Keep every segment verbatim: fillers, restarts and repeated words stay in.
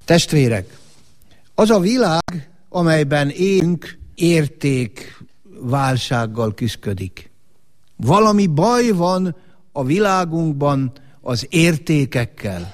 Testvérek, az a világ, amelyben élünk, értékválsággal küszködik. Valami baj van a világunkban az értékekkel.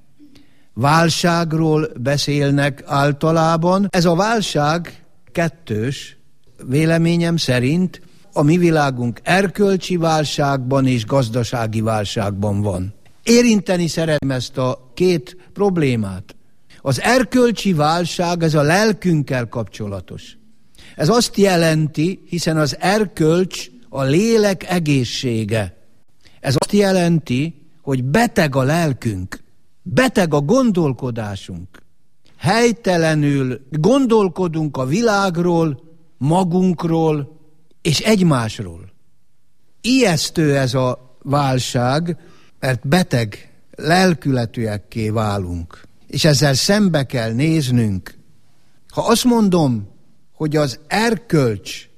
Válságról beszélnek általában. Ez a válság kettős, véleményem szerint a mi világunk erkölcsi válságban és gazdasági válságban van. Érinteni szeretném ezt a két problémát. Az erkölcsi válság, ez a lelkünkkel kapcsolatos. Ez azt jelenti, hiszen az erkölcs a lélek egészsége. Ez azt jelenti, hogy beteg a lelkünk, beteg a gondolkodásunk. Helytelenül gondolkodunk a világról, magunkról és egymásról. Ijesztő ez a válság, mert beteg lelkületűekké válunk. És ezzel szembe kell néznünk. Ha azt mondom, hogy az erkölcs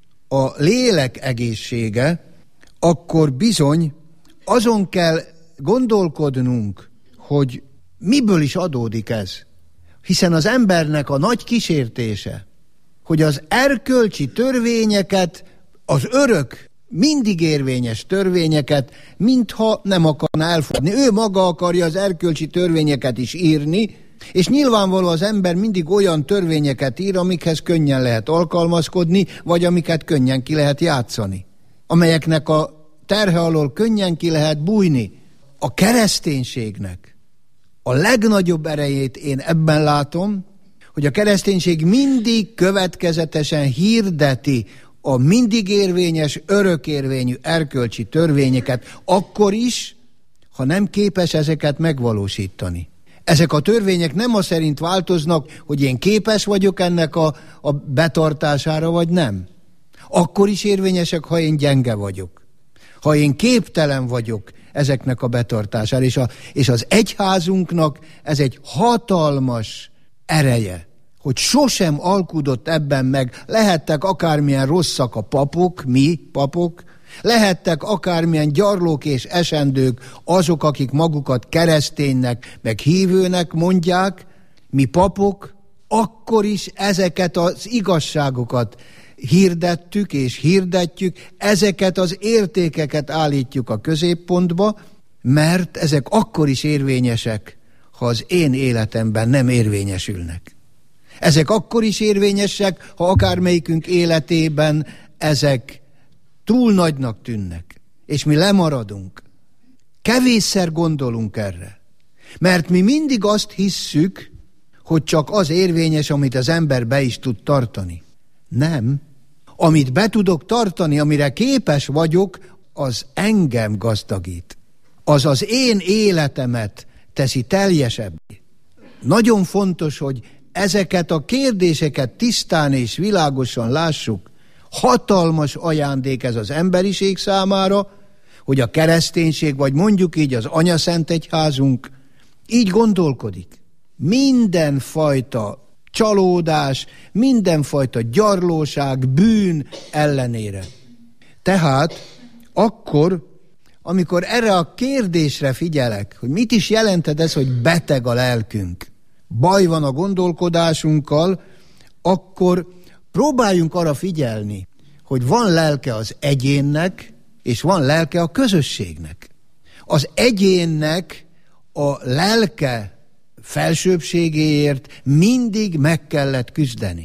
a lélek egészsége, akkor bizony azon kell gondolkodnunk, hogy miből is adódik ez. Hiszen az embernek a nagy kísértése, hogy az erkölcsi törvényeket, az örök, mindig érvényes törvényeket, mintha nem akarna elfogadni. Ő maga akarja az erkölcsi törvényeket is írni, és nyilvánvaló az ember mindig olyan törvényeket ír, amikhez könnyen lehet alkalmazkodni, vagy amiket könnyen ki lehet játszani. Amelyeknek a terhe alól könnyen ki lehet bújni. A kereszténységnek a legnagyobb erejét én ebben látom, hogy a kereszténység mindig következetesen hirdeti a mindig érvényes, örökérvényű erkölcsi törvényeket, akkor is, ha nem képes ezeket megvalósítani. Ezek a törvények nem az szerint változnak, hogy én képes vagyok ennek a, a betartására, vagy nem. Akkor is érvényesek, ha én gyenge vagyok. Ha én képtelen vagyok ezeknek a betartására. És, a, és az egyházunknak ez egy hatalmas ereje, hogy sosem alkudott ebben meg. Lehettek akármilyen rosszak a papok, mi papok, lehettek akármilyen gyarlók és esendők azok, akik magukat kereszténynek, meg hívőnek mondják, mi papok, akkor is ezeket az igazságokat hirdettük és hirdetjük, ezeket az értékeket állítjuk a középpontba, mert ezek akkor is érvényesek, ha az én életemben nem érvényesülnek. Ezek akkor is érvényesek, ha akármelyikünk életében ezek túl nagynak tűnnek, és mi lemaradunk. Kevésszer gondolunk erre, mert mi mindig azt hisszük, hogy csak az érvényes, amit az ember be is tud tartani. Nem. Amit be tudok tartani, amire képes vagyok, az engem gazdagít. Az az én életemet teszi teljesebbé. Nagyon fontos, hogy ezeket a kérdéseket tisztán és világosan lássuk. Hatalmas ajándék ez az emberiség számára, hogy a kereszténység, vagy mondjuk így az anyaszentegyházunk így gondolkodik. Mindenfajta csalódás, mindenfajta gyarlóság, bűn ellenére. Tehát akkor, amikor erre a kérdésre figyelek, hogy mit is jelentett ez, hogy beteg a lelkünk, baj van a gondolkodásunkkal, akkor próbáljunk arra figyelni, hogy van lelke az egyénnek, és van lelke a közösségnek. Az egyénnek a lelke felsőbbségéért mindig meg kellett küzdeni.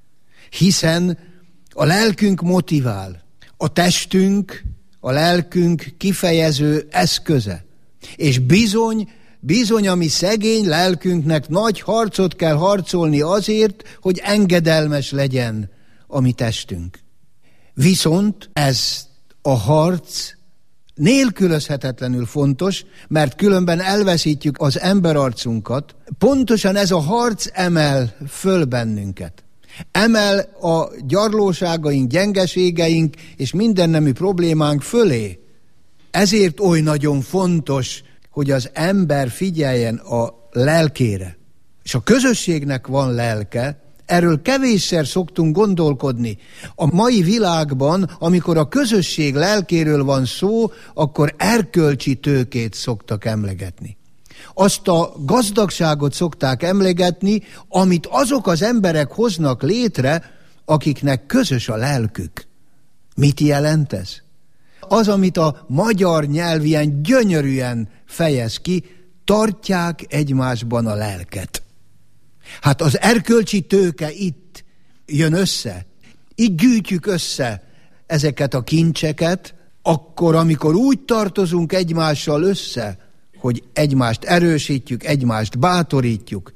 Hiszen a lelkünk motivál, a testünk, a lelkünk kifejező eszköze. És bizony, bizony a mi szegény lelkünknek nagy harcot kell harcolni azért, hogy engedelmes legyen a mi testünk. Viszont ez a harc nélkülözhetetlenül fontos, mert különben elveszítjük az emberarcunkat. Pontosan ez a harc emel föl bennünket. Emel a gyarlóságaink, gyengeségeink és mindennemű problémánk fölé. Ezért oly nagyon fontos, hogy az ember figyeljen a lelkére. És a közösségnek van lelke, erről kevésszer szoktunk gondolkodni. A mai világban, amikor a közösség lelkéről van szó, akkor erkölcsi tőkét szoktak emlegetni. Azt a gazdagságot szokták emlegetni, amit azok az emberek hoznak létre, akiknek közös a lelkük. Mit jelent ez? Az, amit a magyar nyelv ilyen gyönyörűen fejez ki, tartják egymásban a lelket. Hát az erkölcsi tőke itt jön össze. Itt gyűjtjük össze ezeket a kincseket, akkor, amikor úgy tartozunk egymással össze, hogy egymást erősítjük, egymást bátorítjuk,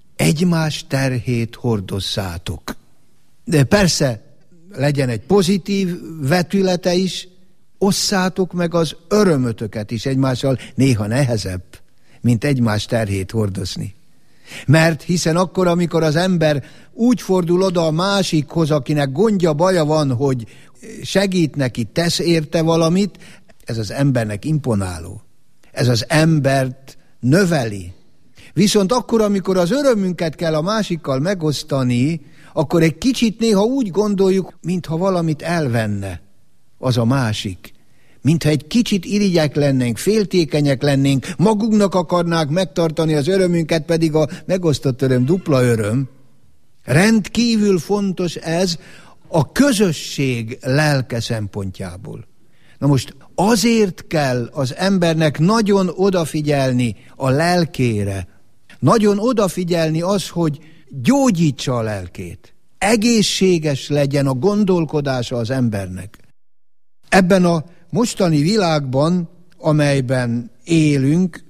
egymás terhét hordozzátok. De persze legyen egy pozitív vetülete is, osszátok meg az örömötöket is egymással, néha nehezebb, mint egymás terhét hordozni. Mert hiszen akkor, amikor az ember úgy fordul oda a másikhoz, akinek gondja, baja van, hogy segít neki, tesz érte valamit, ez az embernek imponáló. Ez az embert növeli. Viszont akkor, amikor az örömünket kell a másikkal megosztani, akkor egy kicsit néha úgy gondoljuk, mintha valamit elvenne az a másik. Mintha egy kicsit irigyek lennénk, féltékenyek lennénk, magunknak akarnák megtartani az örömünket, pedig a megosztott öröm dupla öröm. Rendkívül fontos ez a közösség lelke szempontjából. Na most azért kell az embernek nagyon odafigyelni a lelkére, nagyon odafigyelni az, hogy gyógyítsa a lelkét, egészséges legyen a gondolkodása az embernek. Ebben a mostani világban, amelyben élünk,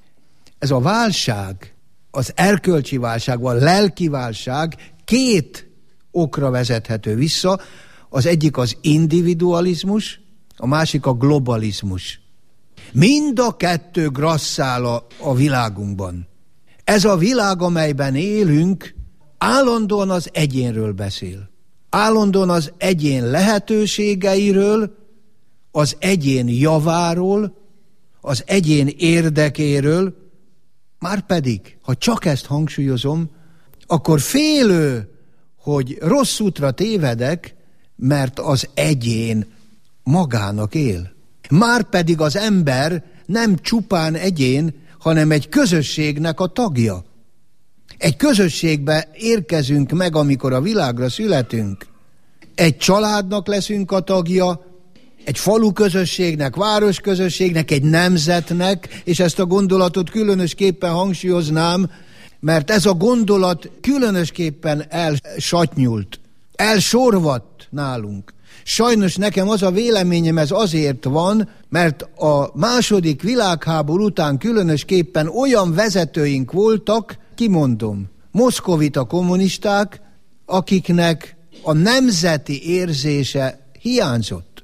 ez a válság, az erkölcsi válság, a lelki válság két okra vezethető vissza. Az egyik az individualizmus, a másik a globalizmus. Mind a kettő grasszál a, a világunkban. Ez a világ, amelyben élünk, állandóan az egyénről beszél. Állandóan az egyén lehetőségeiről, az egyén javáról, az egyén érdekéről, márpedig, ha csak ezt hangsúlyozom, akkor félő, hogy rossz útra tévedek, mert az egyén magának él. Márpedig az ember nem csupán egyén, hanem egy közösségnek a tagja. Egy közösségbe érkezünk meg, amikor a világra születünk. Egy családnak leszünk a tagja, egy falu közösségnek, város közösségnek, egy nemzetnek, és ezt a gondolatot különösképpen hangsúlyoznám, mert ez a gondolat különösképpen elsatnyult, elsorvadt nálunk. Sajnos nekem az a véleményem, ez azért van, mert a második világháború után különösképpen olyan vezetőink voltak, kimondom, moszkovita kommunisták, akiknek a nemzeti érzése hiányzott.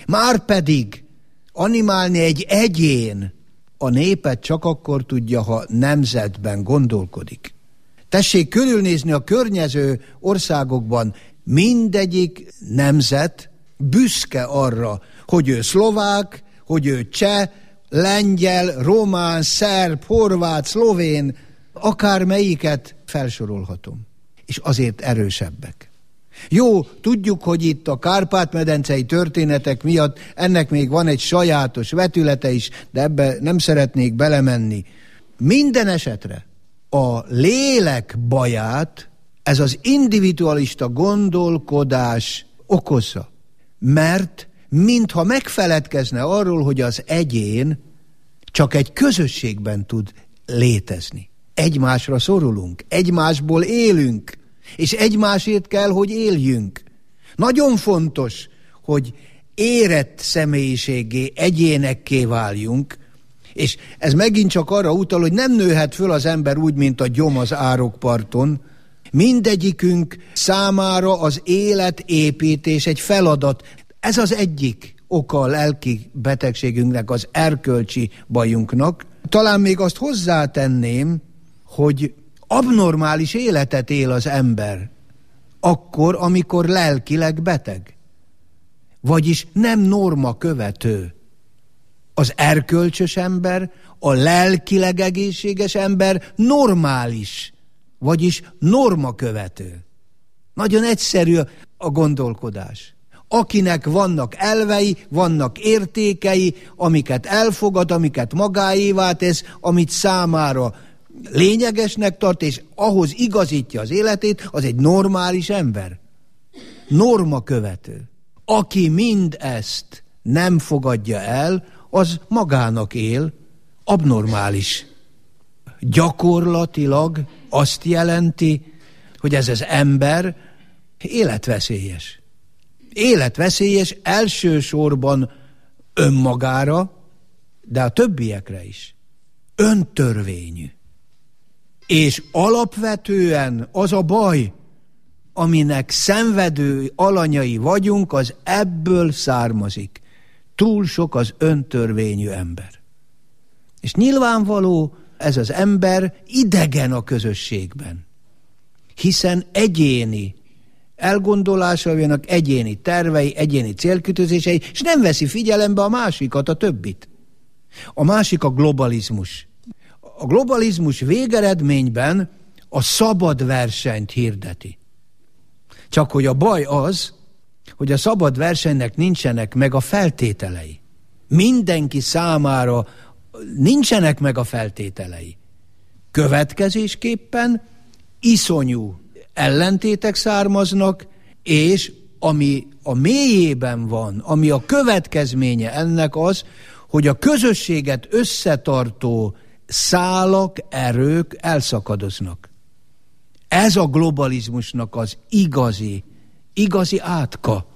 Márpedig animálni egy egyén a népet csak akkor tudja, ha nemzetben gondolkodik. Tessék körülnézni a környező országokban, mindegyik nemzet büszke arra, hogy ő szlovák, hogy ő cseh, lengyel, román, szerb, horvát, szlovén, akármelyiket felsorolhatom. És azért erősebbek. Jó, tudjuk, hogy itt a Kárpát-medencei történetek miatt ennek még van egy sajátos vetülete is, de ebbe nem szeretnék belemenni. Minden esetre a lélek baját ez az individualista gondolkodás okozza. Mert mintha megfeledkezne arról, hogy az egyén csak egy közösségben tud létezni. Egymásra szorulunk, egymásból élünk, és egymásért kell, hogy éljünk. Nagyon fontos, hogy érett személyiséggé, egyénekké váljunk, és ez megint csak arra utal, hogy nem nőhet föl az ember úgy, mint a gyom az árokparton. Mindegyikünk számára az életépítés egy feladat. Ez az egyik oka a lelki betegségünknek, az erkölcsi bajunknak. Talán még azt hozzátenném, hogy abnormális életet él az ember akkor, amikor lelkileg beteg. Vagyis nem norma követő. Az erkölcsös ember, a lelkileg egészséges ember normális, vagyis norma követő. Nagyon egyszerű a gondolkodás. akinek vannak elvei, vannak értékei, amiket elfogad, amiket magáévá tesz, amit számára lényegesnek tart, és ahhoz igazítja az életét, az egy normális ember. Norma követő. Aki mind ezt nem fogadja el, az magának él, abnormális. Gyakorlatilag azt jelenti, hogy ez az ember életveszélyes. Életveszélyes elsősorban önmagára, de a többiekre is. Öntörvényű. És alapvetően az a baj, aminek szenvedő alanyai vagyunk, az ebből származik. Túl sok az öntörvényű ember. És nyilvánvaló, ez az ember idegen a közösségben. Hiszen egyéni elgondolásai vannak, egyéni tervei, egyéni célkütőzései, és nem veszi figyelembe a másikat, a többit. A másik a globalizmus. A globalizmus végeredményben a szabad versenyt hirdeti. Csak hogy a baj az, hogy a szabad versenynek nincsenek meg a feltételei. Mindenki számára nincsenek meg a feltételei. Következésképpen iszonyú ellentétek származnak, és ami a mélyében van, ami a következménye ennek az, hogy a közösséget összetartó szálak, erők elszakadoznak. Ez a globalizmusnak az igazi, igazi átka.